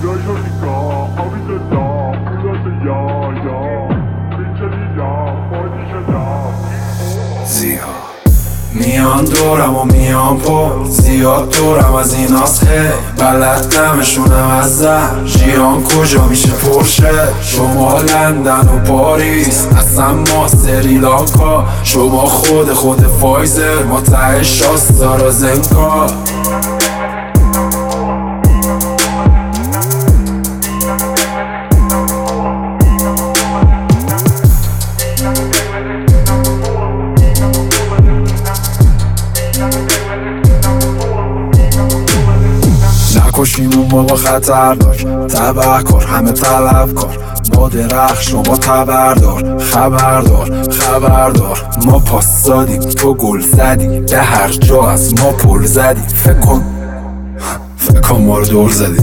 زیاد میان دورم و میان پر زیاد دورم از این هست بلد نمشونم از زهر ژیان کجا میشه پرشه شما لندن و پاریس اصلا ما سریلانکا شما خود فایزر ما ته شاستارا زنکا نکشیمون بابا خطردار تبهکار همه طلبکار ما درخت شما تبردار خبردار ما پاس دادیم تو گل زدی به هر جا از ما پل زدی فکر کن ما رو دور زدی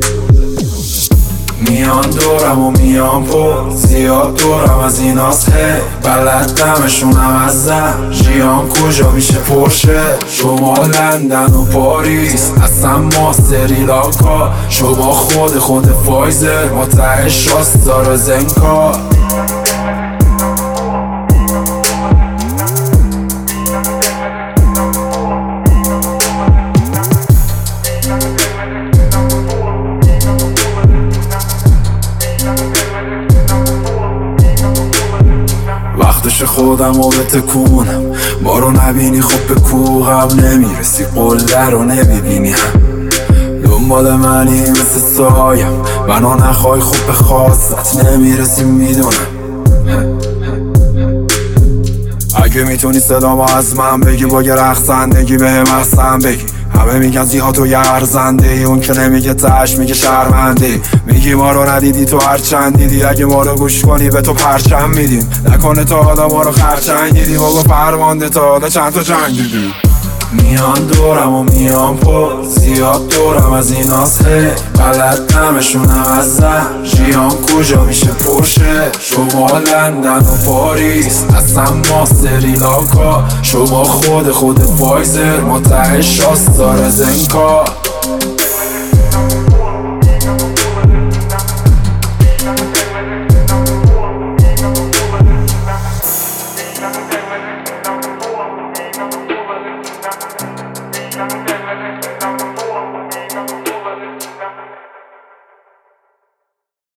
میان دورم و میان پر زیاد دورم از این هست بلد نمشونم از زهر ژیان کجا میشه پرشه شما لندن و پاریس اصلا ما سریلانکا شما خود فایزر ما ته شاستارا زنکا وقتش خودم رو بتکونم ما رو نبینی خب به کوهم نمیرسی قله رو نمیبینی دنبال منی مثل سایم منو نخوای خوب به خواستت نمیرسی میدونم اگه میتونی صدامو از من بگی با یه رقصندگی بهم احسن بگی همه میگن زیاد تو یه ارزنده ای اون که نمیگه تش میگه شرمنده میگی ما رو ندیدی تو هرچند دیدی اگه ما رو گوش کنی به تو پرچم میدیم نکنه تا حالا ما رو خرچنگ دیدیم و فرمانده تا حالا چند تا جنگ دیدیم میان دورم و میان پر زیاد دورم از این هست بلد نمشونم از زهر ژیان کجا میشه پرشه شما لندن و پاریس اصلا ما سریلانکا شما خود فایزر ما ته شاستارا زنکا